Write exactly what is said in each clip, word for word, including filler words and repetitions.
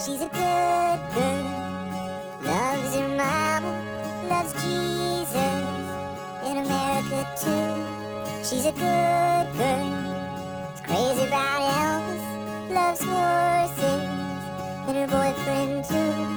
She's a good girl, loves her mama, loves Jesus, in America too. She's a good girl, is crazy about Elvis, loves horses, and her boyfriend too.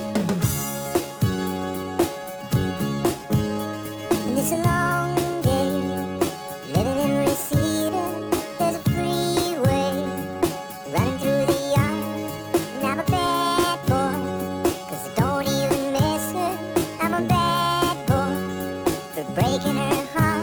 And it's a long day, living in Reseda. There's a freeway running through the yard, and I'm a bad boy, 'cause I don't even miss her. I'm a bad boy for breaking her heart.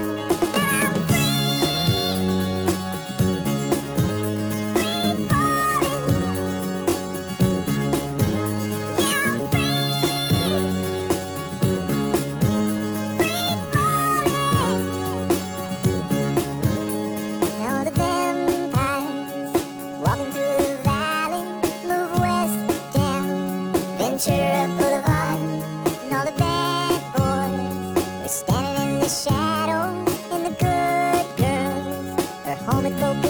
Ventura Boulevard, and all the bad boys were standing in the shadows, and the good girls are home at Coca